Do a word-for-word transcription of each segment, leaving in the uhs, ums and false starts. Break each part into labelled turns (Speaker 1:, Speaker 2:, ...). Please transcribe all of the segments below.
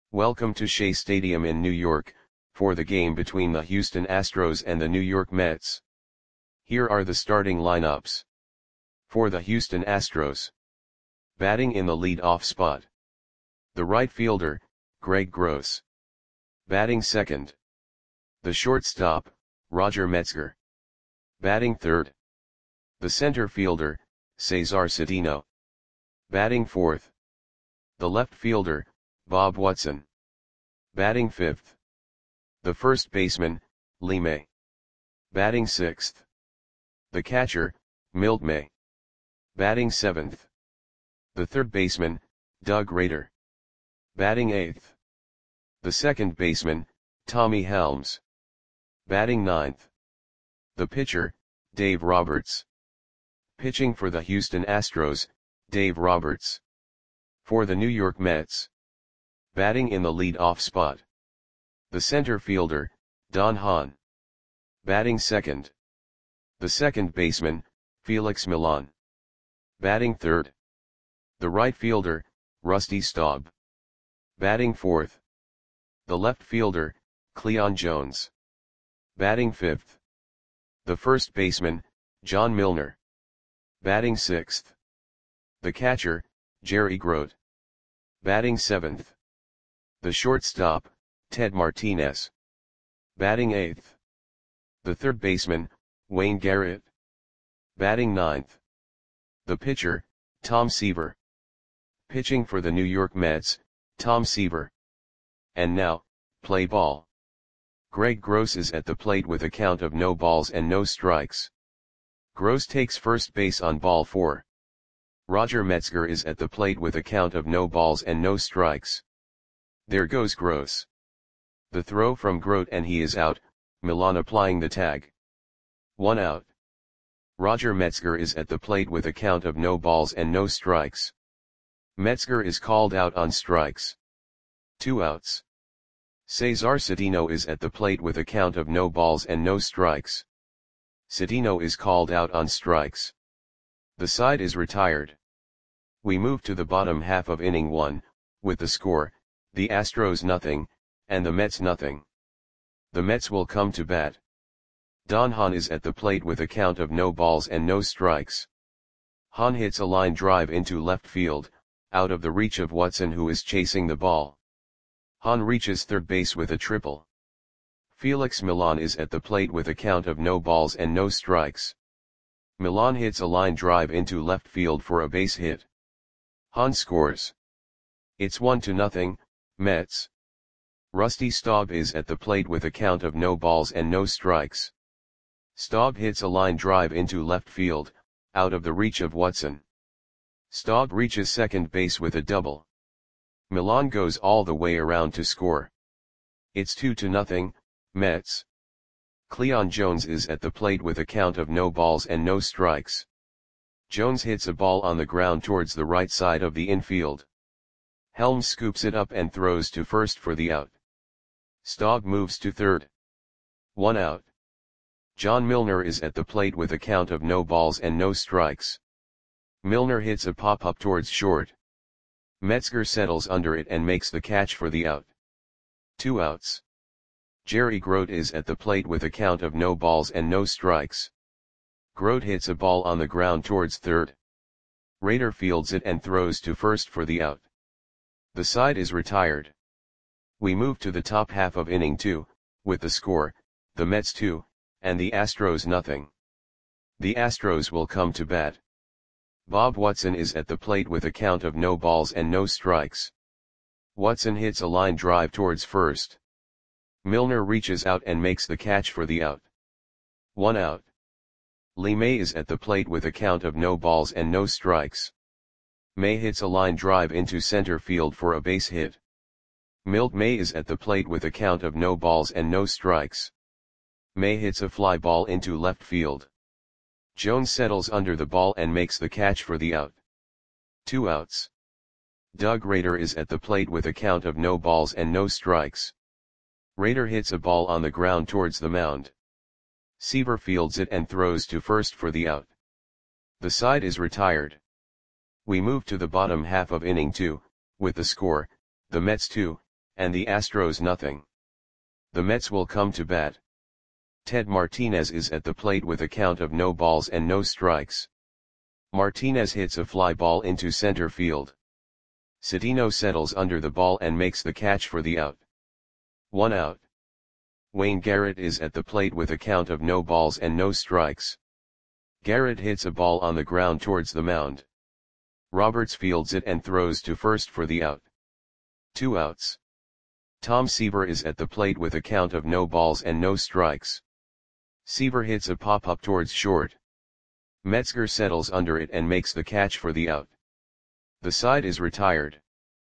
Speaker 1: Welcome to Shea Stadium in New York, for the game between the Houston Astros and the New York Mets. Here are the starting lineups. For the Houston Astros. Batting in the lead-off spot. The right fielder, Greg Gross. Batting second. The shortstop, Roger Metzger. Batting third. The center fielder, Cesar Cedeno. Batting fourth. The left fielder, Bob Watson. Batting fifth. The first baseman, Lee May. Batting sixth. The catcher, Milt May. Batting seventh. The third baseman, Doug Rader. Batting eighth. The second baseman, Tommy Helms. Batting ninth. The pitcher, Dave Roberts. Pitching for the Houston Astros, Dave Roberts. For the New York Mets. Batting in the lead-off spot. The center fielder, Don Hahn. Batting second. The second baseman, Felix Millan. Batting third. The right fielder, Rusty Staub. Batting fourth. The left fielder, Cleon Jones. Batting fifth. The first baseman, John Milner. Batting sixth. The catcher, Jerry Grote. Batting seventh. The shortstop, Ted Martinez. Batting eighth. The third baseman, Wayne Garrett. Batting ninth. The pitcher, Tom Seaver. Pitching for the New York Mets, Tom Seaver. And now, play ball. Greg Gross is at the plate with a count of no balls and no strikes. Gross takes first base on ball four. Roger Metzger is at the plate with a count of no balls and no strikes. There goes Gross. The throw from Grote and he is out, Millan applying the tag. One out. Roger Metzger is at the plate with a count of no balls and no strikes. Metzger is called out on strikes. Two outs. Cesar Cedeno is at the plate with a count of no balls and no strikes. Cedeno is called out on strikes. The side is retired. We move to the bottom half of inning one, with the score, the Astros nothing, and the Mets nothing. The Mets will come to bat. Don Hahn is at the plate with a count of no balls and no strikes. Hahn hits a line drive into left field, out of the reach of Watson who is chasing the ball. Hahn reaches third base with a triple. Felix Millan is at the plate with a count of no balls and no strikes. Millan hits a line drive into left field for a base hit. Hahn scores. It's one to nothing, Mets. Rusty Staub is at the plate with a count of no balls and no strikes. Staub hits a line drive into left field, out of the reach of Watson. Staub reaches second base with a double. Millan goes all the way around to score. It's two to nothing, Mets. Cleon Jones is at the plate with a count of no balls and no strikes. Jones hits a ball on the ground towards the right side of the infield. Helms scoops it up and throws to first for the out. Staub moves to third. One out. John Milner is at the plate with a count of no balls and no strikes. Milner hits a pop-up towards short. Metzger settles under it and makes the catch for the out. Two outs. Jerry Grote is at the plate with a count of no balls and no strikes. Grote hits a ball on the ground towards third. Rader fields it and throws to first for the out. The side is retired. We move to the top half of inning two, with the score, the Mets two, and the Astros nothing. The Astros will come to bat. Bob Watson is at the plate with a count of no balls and no strikes. Watson hits a line drive towards first. Milner reaches out and makes the catch for the out. One out. Lee May is at the plate with a count of no balls and no strikes. May hits a line drive into center field for a base hit. Milt May is at the plate with a count of no balls and no strikes. May hits a fly ball into left field. Jones settles under the ball and makes the catch for the out. Two outs. Doug Rader is at the plate with a count of no balls and no strikes. Rader hits a ball on the ground towards the mound. Seaver fields it and throws to first for the out. The side is retired. We move to the bottom half of inning two, with the score, the Mets two, and the Astros nothing. The Mets will come to bat. Ted Martinez is at the plate with a count of no balls and no strikes. Martinez hits a fly ball into center field. Cedeno settles under the ball and makes the catch for the out. One out. Wayne Garrett is at the plate with a count of no balls and no strikes. Garrett hits a ball on the ground towards the mound. Roberts fields it and throws to first for the out. Two outs. Tom Seaver is at the plate with a count of no balls and no strikes. Seaver hits a pop-up towards short. Metzger settles under it and makes the catch for the out. The side is retired.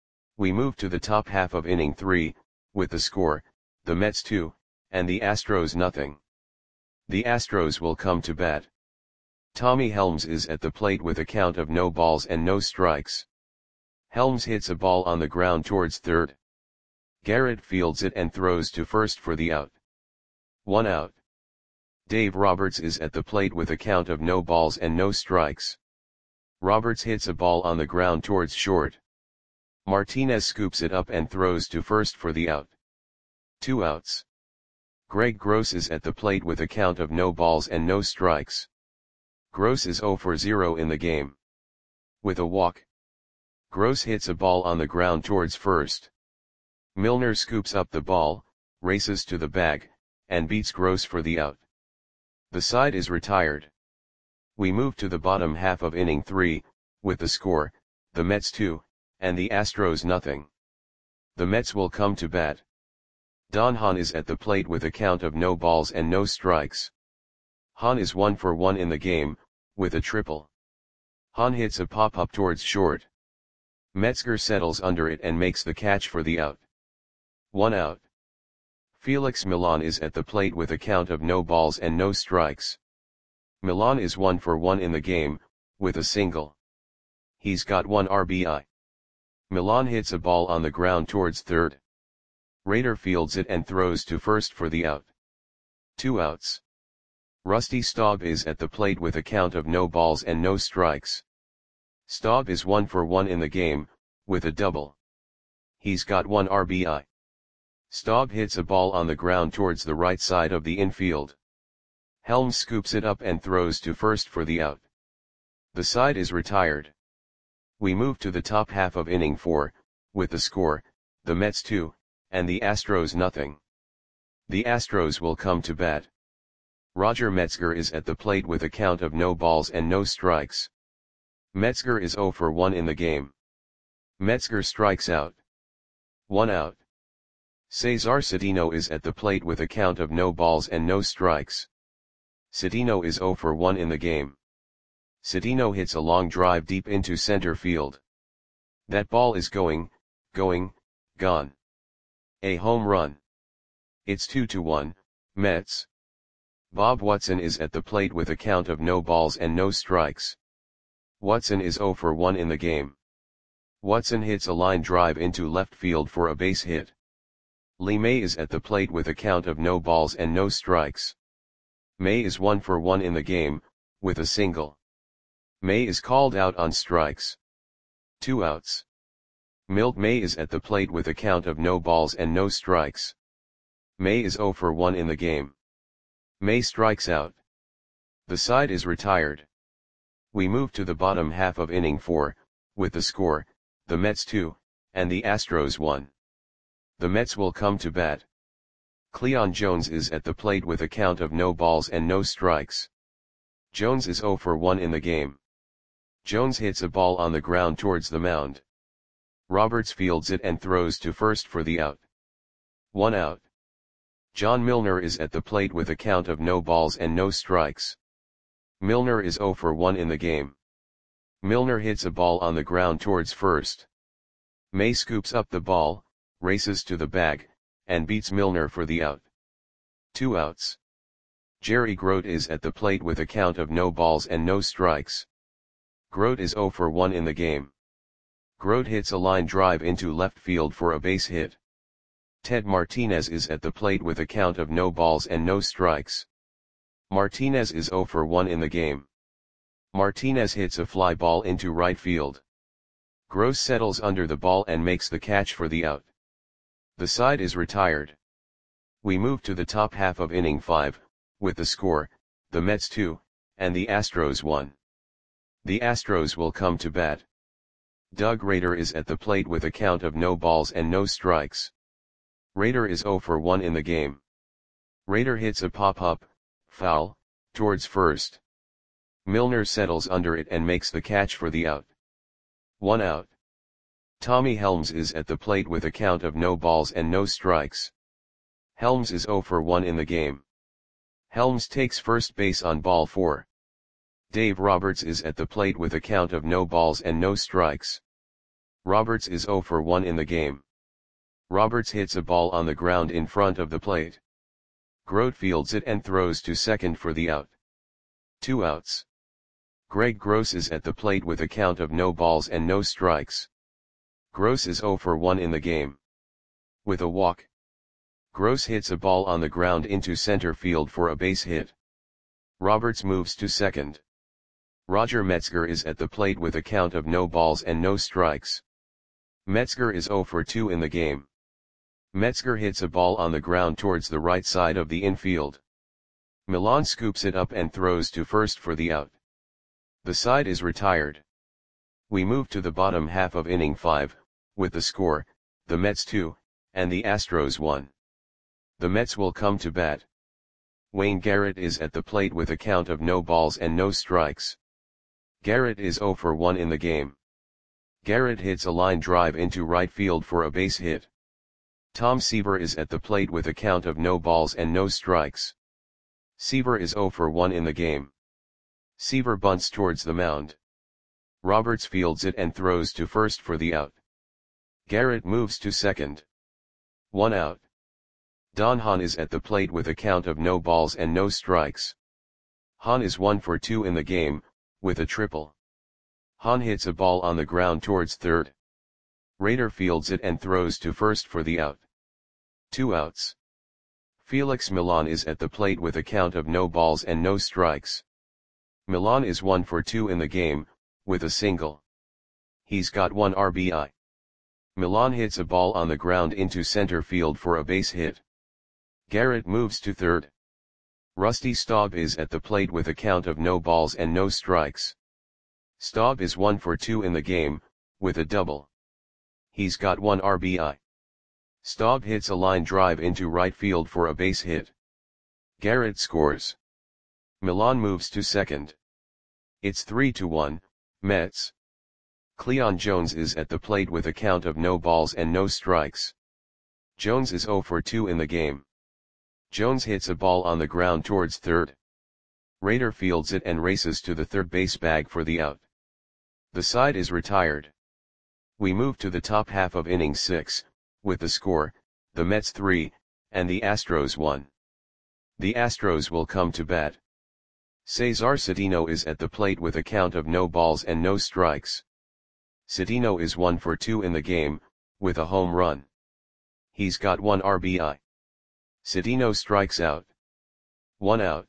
Speaker 1: We move to the top half of inning three, with the score, the Mets two, and the Astros nothing. The Astros will come to bat. Tommy Helms is at the plate with a count of no balls and no strikes. Helms hits a ball on the ground towards third. Garrett fields it and throws to first for the out. One out. Dave Roberts is at the plate with a count of no balls and no strikes. Roberts hits a ball on the ground towards short. Martinez scoops it up and throws to first for the out. Two outs. Greg Gross is at the plate with a count of no balls and no strikes. Gross is zero for zero in the game. With a walk. Gross hits a ball on the ground towards first. Milner scoops up the ball, races to the bag, and beats Gross for the out. The side is retired. We move to the bottom half of inning three, with the score, the Mets two, and the Astros nothing. The Mets will come to bat. Don Hahn is at the plate with a count of no balls and no strikes. Hahn is one for one in the game, with a triple. Hahn hits a pop-up towards short. Metzger settles under it and makes the catch for the out. One out. Felix Millan is at the plate with a count of no balls and no strikes. Millan is one for one in the game, with a single. He's got one R B I. Millan hits a ball on the ground towards third. Rader fields it and throws to first for the out. Two outs. Rusty Staub is at the plate with a count of no balls and no strikes. Staub is one for one in the game, with a double. He's got one R B I. Staub hits a ball on the ground towards the right side of the infield. Helms scoops it up and throws to first for the out. The side is retired. We move to the top half of inning four, with the score, the Mets two, and the Astros nothing. The Astros will come to bat. Roger Metzger is at the plate with a count of no balls and no strikes. Metzger is zero for one in the game. Metzger strikes out. One out. Cesar Cedeno is at the plate with a count of no balls and no strikes. Cedeno is zero for one in the game. Cedeno hits a long drive deep into center field. That ball is going, going, gone. A home run. It's two to one, Mets. Bob Watson is at the plate with a count of no balls and no strikes. Watson is zero for one in the game. Watson hits a line drive into left field for a base hit. Lee May is at the plate with a count of no balls and no strikes. May is one for one in the game, with a single. May is called out on strikes. Two outs. Milt May is at the plate with a count of no balls and no strikes. May is zero for one in the game. May strikes out. The side is retired. We move to the bottom half of inning four, with the score, the Mets two, and the Astros one. The Mets will come to bat. Cleon Jones is at the plate with a count of no balls and no strikes. Jones is zero for one in the game. Jones hits a ball on the ground towards the mound. Roberts fields it and throws to first for the out. One out. John Milner is at the plate with a count of no balls and no strikes. Milner is zero for one in the game. Milner hits a ball on the ground towards first. May scoops up the ball, races to the bag, and beats Milner for the out. Two outs. Jerry Grote is at the plate with a count of no balls and no strikes. Grote is zero for one in the game. Grote hits a line drive into left field for a base hit. Ted Martinez is at the plate with a count of no balls and no strikes. Martinez is zero for one in the game. Martinez hits a fly ball into right field. Gross settles under the ball and makes the catch for the out. The side is retired. We move to the top half of inning five, with the score, the Mets two, and the Astros one. The Astros will come to bat. Doug Rader is at the plate with a count of no balls and no strikes. Rader is oh for one in the game. Rader hits a pop-up, foul, towards first. Milner settles under it and makes the catch for the out. One out. Tommy Helms is at the plate with a count of no balls and no strikes. Helms is oh for one in the game. Helms takes first base on ball four. Dave Roberts is at the plate with a count of no balls and no strikes. Roberts is oh for one in the game. Roberts hits a ball on the ground in front of the plate. Grote fields it and throws to second for the out. Two outs. Greg Gross is at the plate with a count of no balls and no strikes. Gross is oh for one in the game. With a walk. Gross hits a ball on the ground into center field for a base hit. Roberts moves to second. Roger Metzger is at the plate with a count of no balls and no strikes. Metzger is oh for two in the game. Metzger hits a ball on the ground towards the right side of the infield. Milan scoops it up and throws to first for the out. The side is retired. We move to the bottom half of inning five, with the score, the Mets two, and the Astros one. The Mets will come to bat. Wayne Garrett is at the plate with a count of no balls and no strikes. Garrett is oh for one in the game. Garrett hits a line drive into right field for a base hit. Tom Seaver is at the plate with a count of no balls and no strikes. Seaver is oh for one in the game. Seaver bunts towards the mound. Roberts fields it and throws to first for the out. Garrett moves to second. One out. Don Hahn is at the plate with a count of no balls and no strikes. Hahn is one for two in the game, with a triple. Hahn hits a ball on the ground towards third. Rader fields it and throws to first for the out. Two outs. Felix Milan is at the plate with a count of no balls and no strikes. Milan is one for two in the game, with a single. He's got one R B I. Milan hits a ball on the ground into center field for a base hit. Garrett moves to third. Rusty Staub is at the plate with a count of no balls and no strikes. Staub is one for two in the game, with a double. He's got one R B I. Staub hits a line drive into right field for a base hit. Garrett scores. Milan moves to second. It's three to one, Mets. Cleon Jones is at the plate with a count of no balls and no strikes. Jones is oh for two in the game. Jones hits a ball on the ground towards third. Rader fields it and races to the third base bag for the out. The side is retired. We move to the top half of inning six, with the score, the Mets three, and the Astros one. The Astros will come to bat. Cesar Cedeno is at the plate with a count of no balls and no strikes. Cedeno is one for two in the game, with a home run. He's got one R B I. Cedeno strikes out. One out.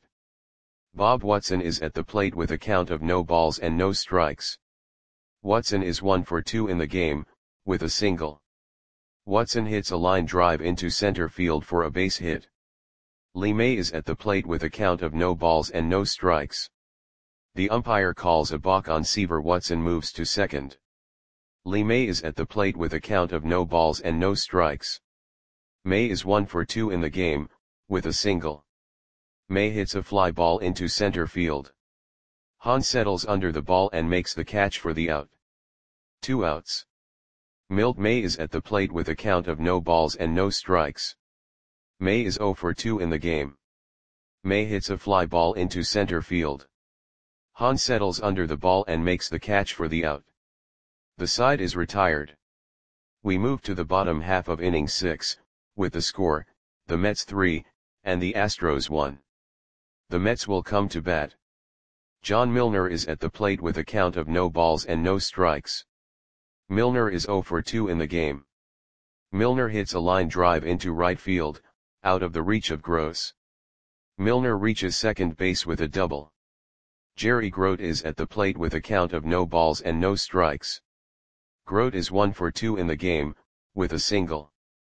Speaker 1: Bob Watson is at the plate with a count of no balls and no strikes. Watson is one for two in the game, with a single. Watson hits a line drive into center field for a base hit. Lee May is at the plate with a count of no balls and no strikes. The umpire calls a balk on Seaver. Watson moves to second. Lee May is at the plate with a count of no balls and no strikes. May is one for two in the game, with a single. May hits a fly ball into center field. Hahn settles under the ball and makes the catch for the out. Two outs. Milt May is at the plate with a count of no balls and no strikes. May is oh for two in the game. May hits a fly ball into center field. Hahn settles under the ball and makes the catch for the out. The side is retired. We move to the bottom half of inning six, with the score, the Mets three, and the Astros one. The Mets will come to bat. John Milner is at the plate with a count of no balls and no strikes. Milner is oh for two in the game. Milner hits a line drive into right field, out of the reach of Gross. Milner reaches second base with a double. Jerry Grote is at the plate with a count of no balls and no strikes. Grote is one for two in the game, with a single.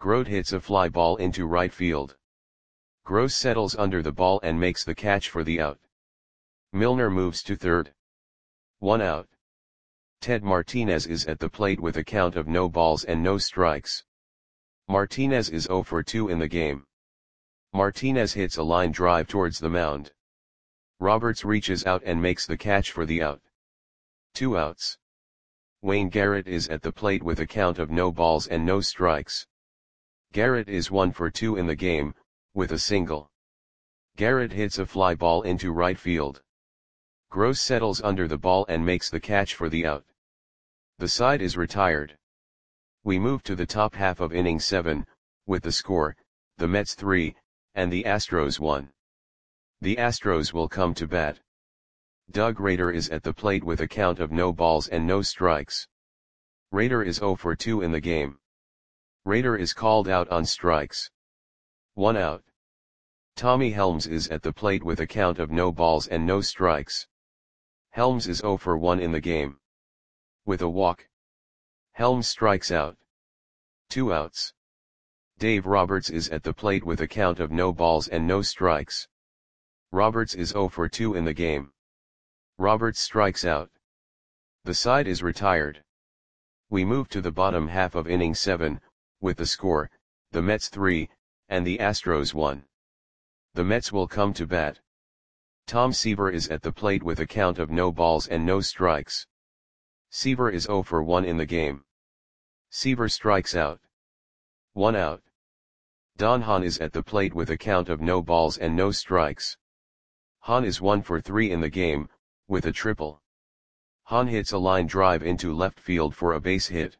Speaker 1: Grote hits a fly ball into right field. Gross settles under the ball and makes the catch for the out. Milner moves to third. One out. Ted Martinez is at the plate with a count of no balls and no strikes. Martinez is zero for two in the game. Martinez hits a line drive towards the mound. Roberts reaches out and makes the catch for the out. Two outs. Wayne Garrett is at the plate with a count of no balls and no strikes. Garrett is one for two in the game, with a single. Garrett hits a fly ball into right field. Gross settles under the ball and makes the catch for the out. The side is retired. We move to the top half of inning seven, with the score, the Mets three, and the Astros one. The Astros will come to bat. Doug Rader is at the plate with a count of no balls and no strikes. Rader is zero for two in the game. Rader is called out on strikes. One out. Tommy Helms is at the plate with a count of no balls and no strikes. Helms is zero for one in the game. With a walk. Helms strikes out. Two outs. Dave Roberts is at the plate with a count of no balls and no strikes. Roberts is zero for two in the game. Roberts strikes out. The side is retired. We move to the bottom half of inning seven, with the score, the Mets three, and the Astros one. The Mets will come to bat. Tom Seaver is at the plate with a count of no balls and no strikes. Seaver is zero for one in the game. Seaver strikes out. One out. Don Hahn is at the plate with a count of no balls and no strikes. Hahn is one for three in the game, with a triple. Hahn hits a line drive into left field for a base hit.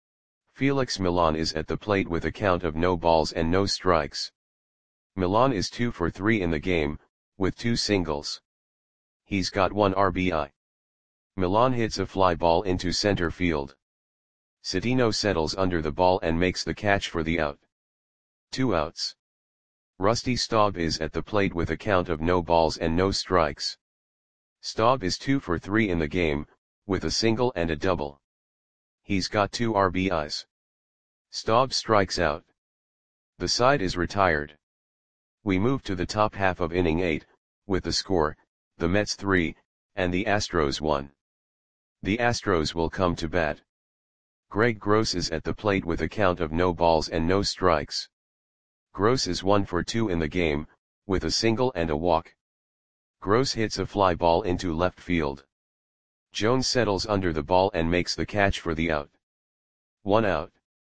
Speaker 1: Felix Millan is at the plate with a count of no balls and no strikes. Millan is two for three in the game, with two singles. He's got one R B I. Millan hits a fly ball into center field. Cedeno settles under the ball and makes the catch for the out. Two outs. Rusty Staub is at the plate with a count of no balls and no strikes. Staub is two for three in the game, with a single and a double. He's got two R B Is. Staub strikes out. The side is retired. We move to the top half of inning eight, with the score, the Mets three, and the Astros one. The Astros will come to bat. Greg Gross is at the plate with a count of no balls and no strikes. Gross is one for two in the game, with a single and a walk. Gross hits a fly ball into left field. Jones settles under the ball and makes the catch for the out. One out.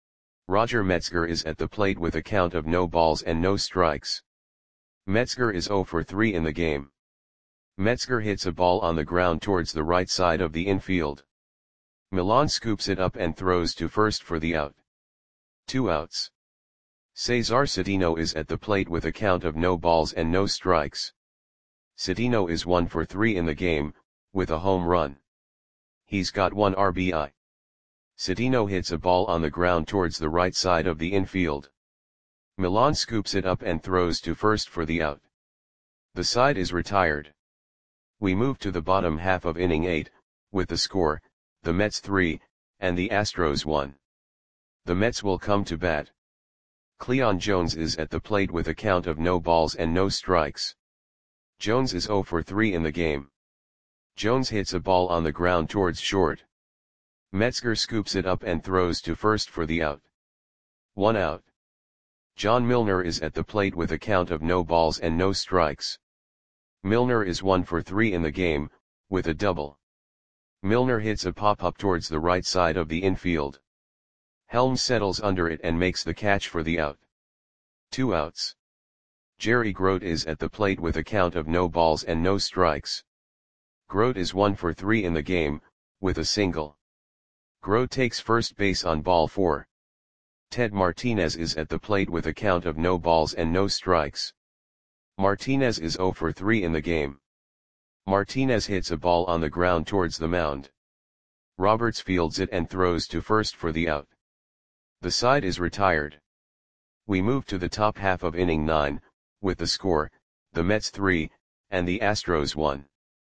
Speaker 1: Roger Metzger is at the plate with a count of no balls and no strikes. Metzger is zero for three in the game. Metzger hits a ball on the ground towards the right side of the infield. Millan scoops it up and throws to first for the out. Two outs. Cesar Cedeno is at the plate with a count of no balls and no strikes. Cedeno is one for three in the game, with a home run. He's got one R B I. Cedeno hits a ball on the ground towards the right side of the infield. Millan scoops it up and throws to first for the out. The side is retired. We move to the bottom half of inning eight, with the score, the Mets three, and the Astros one. The Mets will come to bat. Cleon Jones is at the plate with a count of no balls and no strikes. Jones is zero for three in the game. Jones hits a ball on the ground towards short. Metzger scoops it up and throws to first for the out. One out. John Milner is at the plate with a count of no balls and no strikes. Milner is one for three in the game, with a double. Milner hits a pop-up towards the right side of the infield. Helms settles under it and makes the catch for the out. Two outs. Jerry Grote is at the plate with a count of no balls and no strikes. Grote is one for three in the game, with a single. Grote takes first base on ball four. Ted Martinez is at the plate with a count of no balls and no strikes. Martinez is zero for three in the game. Martinez hits a ball on the ground towards the mound. Roberts fields it and throws to first for the out. The side is retired. We move to the top half of inning nine, with the score, the Mets three, and the Astros one.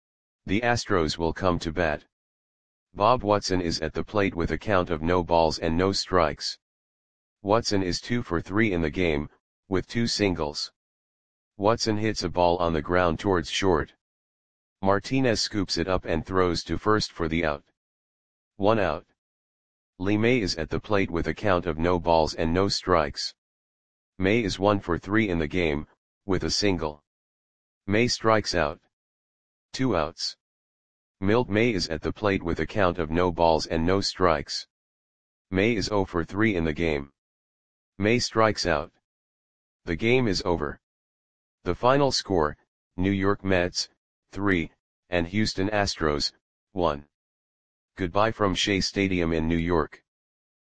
Speaker 1: The Astros will come to bat. Bob Watson is at the plate with a count of no balls and no strikes. Watson is two for three in the game, with two singles. Watson hits a ball on the ground towards short. Martinez scoops it up and throws to first for the out. One out. Lee May is at the plate with a count of no balls and no strikes. May is one for three in the game, with a single. May strikes out. Two outs. Milt May is at the plate with a count of no balls and no strikes. May is zero for three in the game. May strikes out. The game is over. The final score, New York Mets, three, and Houston Astros, one. Goodbye from Shea Stadium in New York.